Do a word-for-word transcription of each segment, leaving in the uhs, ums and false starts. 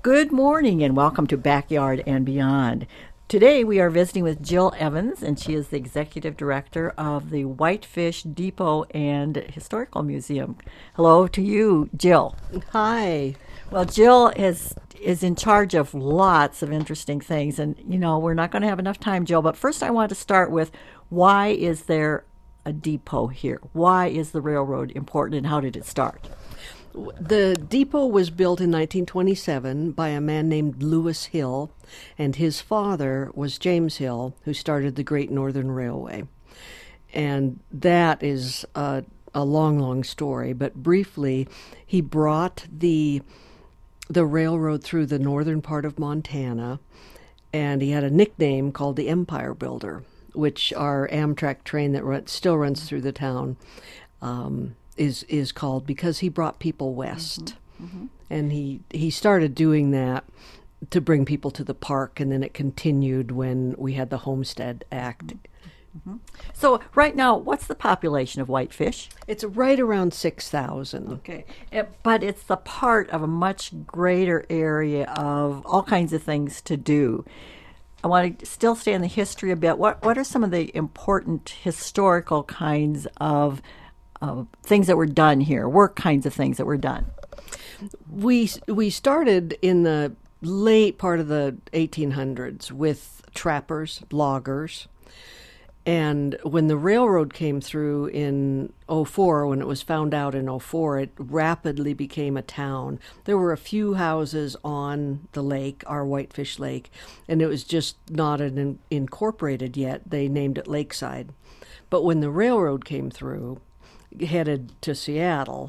Good morning and welcome to Backyard and Beyond. Today we are visiting with Jill Evans, and she is the Executive Director of the Whitefish Depot and Historical Museum. Hello to you, Jill. Hi. Well, Jill is is in charge of lots of interesting things, and you know we're not going to have enough time, Jill, but first I want to start with, why is there a depot here? Why is the railroad important, and how did it start? The depot was built in nineteen twenty-seven by a man named Lewis Hill, and his father was James Hill, who started the Great Northern Railway. And that is a, a long, long story, but briefly, he brought the the railroad through the northern part of Montana, and he had a nickname called the Empire Builder, which our Amtrak train that run, still runs through the town um, is is called, because he brought people west. Mm-hmm. Mm-hmm. And he, he started doing that to bring people to the park, and then it continued when we had the Homestead Act. Mm-hmm. So right now, what's the population of Whitefish? It's right around six thousand. Okay. It, but it's the part of a much greater area of all kinds of things to do. I want to still stay in the history a bit. What What are some of the important historical kinds of uh, things that were done here, work kinds of things that were done? We we started in the late part of the eighteen hundreds with trappers, loggers, and when the railroad came through in oh four, when it was found out in oh four, it rapidly became a town. There were a few houses on the lake, our Whitefish Lake, and it was just not an in- incorporated yet. They named it Lakeside. But when the railroad came through, headed to Seattle,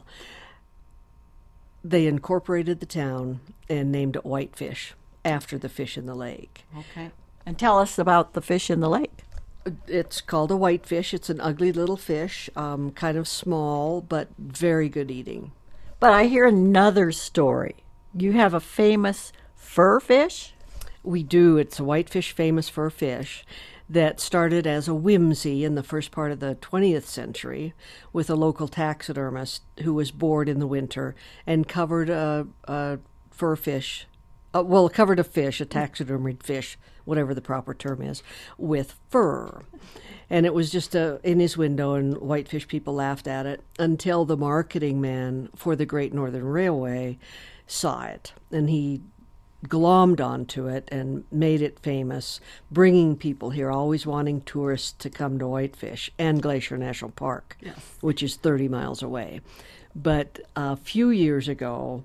they incorporated the town and named it Whitefish, after the fish in the lake. Okay. And tell us about the fish in the lake. It's called a whitefish. It's an ugly little fish, um, kind of small, but very good eating. But I hear another story. You have a famous fur fish? We do. It's a whitefish famous fur fish that started as a whimsy in the first part of the twentieth century with a local taxidermist who was bored in the winter and covered a, a fur fish, uh, well, covered a fish, a taxidermied fish, whatever the proper term is, with fur. And it was just a, in his window, and Whitefish people laughed at it until the marketing man for the Great Northern Railway saw it. And he glommed onto it and made it famous, bringing people here, always wanting tourists to come to Whitefish and Glacier National Park, yes, which is thirty miles away. But a few years ago,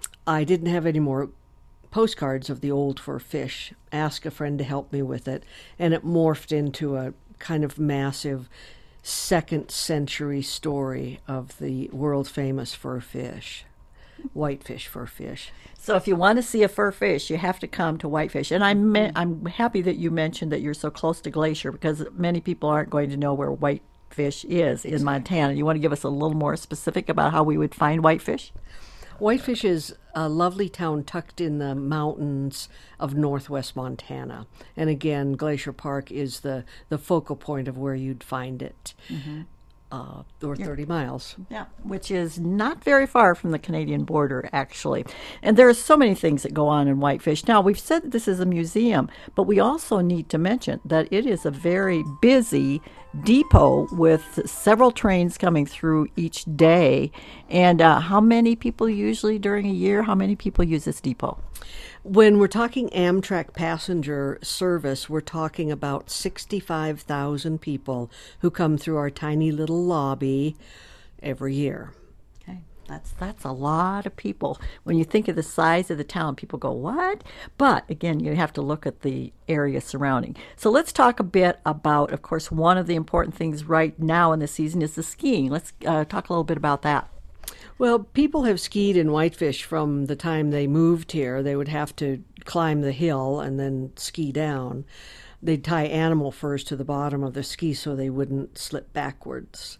I didn't have any more postcards of the old fur fish. Asked a friend to help me with it, and it morphed into a kind of massive second century story of the world famous fur fish, Whitefish fur fish. So if you want to see a fur fish, you have to come to Whitefish. And I'm I'm happy that you mentioned that you're so close to Glacier, because many people aren't going to know where Whitefish is in Montana. You want to give us a little more specific about how we would find Whitefish? Whitefish is a lovely town tucked in the mountains of northwest Montana. And again, Glacier Park is the, the focal point of where you'd find it, mm-hmm. uh, or thirty yeah. miles. Yeah, which is not very far from the Canadian border, actually. And there are so many things that go on in Whitefish. Now, we've said that this is a museum, but we also need to mention that it is a very busy depot with several trains coming through each day. And uh, how many people usually during a year, how many people use this depot? When we're talking Amtrak passenger service, we're talking about sixty-five thousand people who come through our tiny little lobby every year. That's that's a lot of people. When you think of the size of the town, people go, what? But again, you have to look at the area surrounding. So let's talk a bit about, of course, one of the important things right now in the season is the skiing. Let's uh, talk a little bit about that. Well, people have skied in Whitefish from the time they moved here. They would have to climb the hill and then ski down. They'd tie animal furs to the bottom of the ski so they wouldn't slip backwards.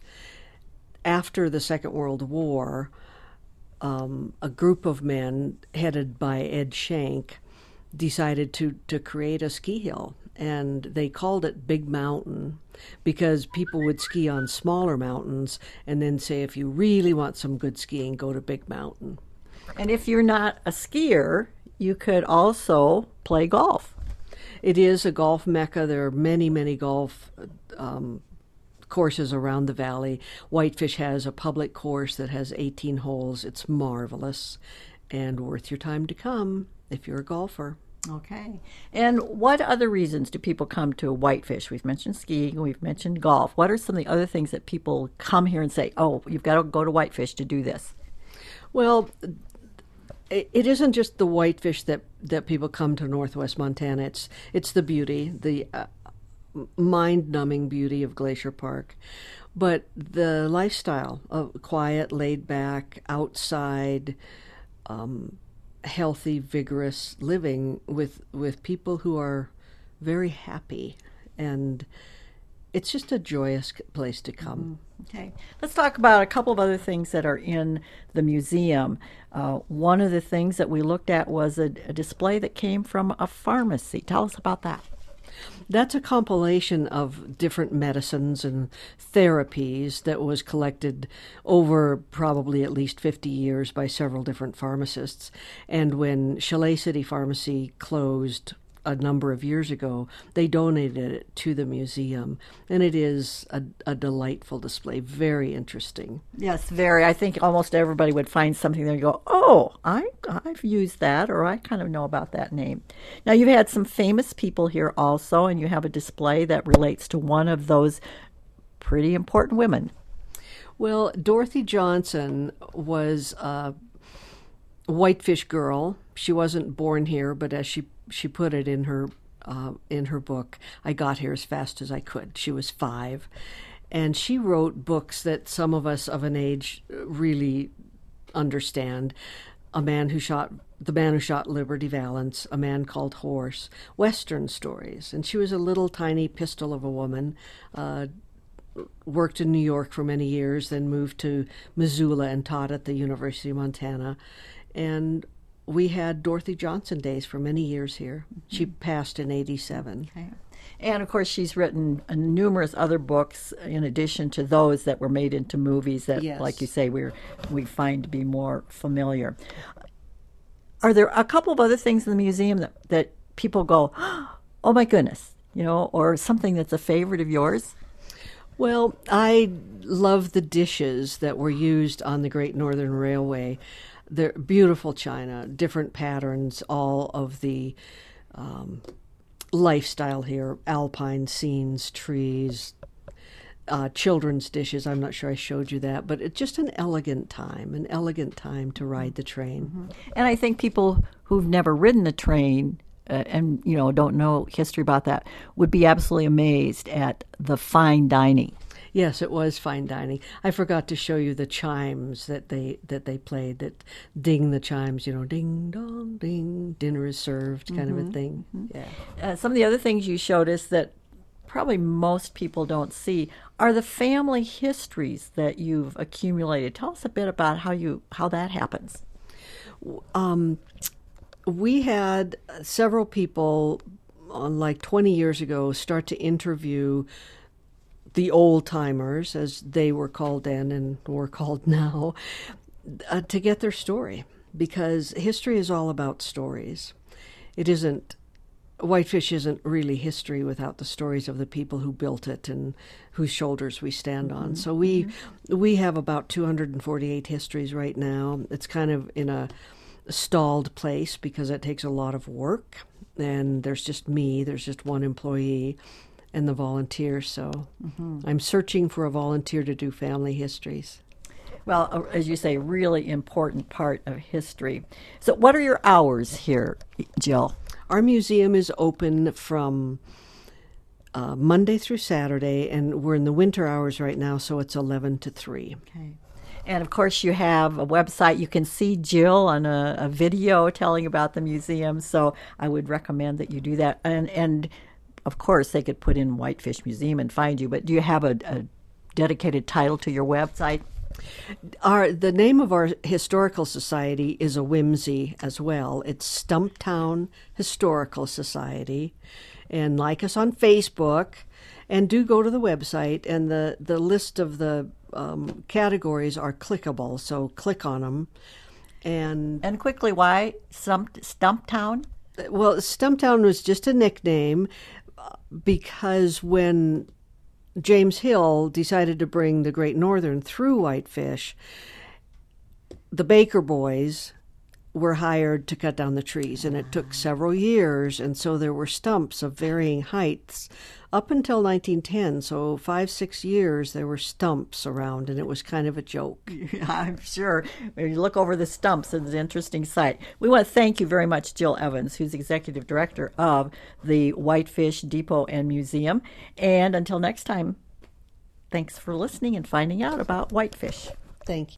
After the Second World War, um, a group of men headed by Ed Shank decided to, to create a ski hill, and they called it Big Mountain because people would ski on smaller mountains and then say, if you really want some good skiing, go to Big Mountain. And if you're not a skier, you could also play golf. It is a golf mecca. There are many, many golf um, courses around the valley. Whitefish has a public course that has eighteen holes. It's marvelous and worth your time to come if you're a golfer. Okay. And what other reasons do people come to Whitefish? We've mentioned skiing, we've mentioned golf. What are some of the other things that people come here and say, oh, you've got to go to Whitefish to do this? Well, it isn't just the whitefish that, that people come to Northwest Montana. It's, it's the beauty, the uh, mind-numbing beauty of Glacier Park. But the lifestyle of quiet, laid-back, outside, um, healthy, vigorous living with with people who are very happy, and it's just a joyous place to come. Mm-hmm. Okay, let's talk about a couple of other things that are in the museum. Uh, one of the things that we looked at was a, a display that came from a pharmacy. Tell us about that. That's a compilation of different medicines and therapies that was collected over probably at least fifty years by several different pharmacists. And when Chalet City Pharmacy closed a number of years ago, they donated it to the museum. And it is a, a delightful display, very interesting. Yes, very. I think almost everybody would find something there and go, oh, I, I've used that, or I kind of know about that name. Now, you've had some famous people here also, and you have a display that relates to one of those pretty important women. Well, Dorothy Johnson was a Whitefish girl. She wasn't born here, but as she she put it in her uh, in her book, I got here as fast as I could. She was five, and she wrote books that some of us of an age really understand. A man who shot the man who shot Liberty Valance, A Man Called Horse, Western stories, and she was a little tiny pistol of a woman. Uh, worked in New York for many years, then moved to Missoula and taught at the University of Montana, and we had Dorothy Johnson days for many years here. Mm-hmm. She passed in eighty-seven. Okay. And, of course, she's written uh, numerous other books in addition to those that were made into movies that, yes. like you say, we we find to be more familiar. Are there a couple of other things in the museum that, that people go, oh, my goodness, you know, or something that's a favorite of yours? Well, I love the dishes that were used on the Great Northern Railway. They're beautiful china, different patterns, all of the um, lifestyle here, alpine scenes, trees, uh, children's dishes. I'm not sure I showed you that, but it's just an elegant time, an elegant time to ride the train. Mm-hmm. And I think people who've never ridden a train uh, and, you know, don't know history about that would be absolutely amazed at the fine dining. Yes, it was fine dining. I forgot to show you the chimes that they that they played, that ding the chimes, you know, ding dong ding, dinner is served, kind mm-hmm. of a thing. Mm-hmm. Yeah. Uh, some of the other things you showed us that probably most people don't see are the family histories that you've accumulated. Tell us a bit about how you how that happens. Um, we had several people, uh, like twenty years ago, start to interview the old-timers, as they were called then and were called now, uh, to get their story. Because history is all about stories. It isn't, Whitefish isn't really history without the stories of the people who built it and whose shoulders we stand on. Mm-hmm. So we mm-hmm. we have about two hundred forty-eight histories right now. It's kind of in a stalled place because it takes a lot of work. And there's just me, there's just one employee, and the volunteer, so mm-hmm. I'm searching for a volunteer to do family histories. Well, as you say, really important part of history. So what are your hours here, Jill? Our museum is open from uh, Monday through Saturday, and we're in the winter hours right now, so it's eleven to three. Okay. And, of course, you have a website. You can see Jill on a, a video telling about the museum, so I would recommend that you do that. And and of course, they could put in Whitefish Museum and find you, but do you have a, a dedicated title to your website? Our the name of our historical society is a whimsy as well. It's Stumptown Historical Society. And like us on Facebook, and do go to the website, and the, the list of the um, categories are clickable, so click on them. And And quickly, why Stump, Stumptown? well, Stumptown was just a nickname uh, because when James Hill decided to bring the Great Northern through Whitefish, the Baker boys were hired to cut down the trees, and it took several years, and so there were stumps of varying heights up until nineteen ten. So five, six years, there were stumps around, and it was kind of a joke. I'm sure. When you look over the stumps, it's an interesting sight. We want to thank you very much, Jill Evans, who's executive director of the Whitefish Depot and Museum. And until next time, thanks for listening and finding out about whitefish. Thank you.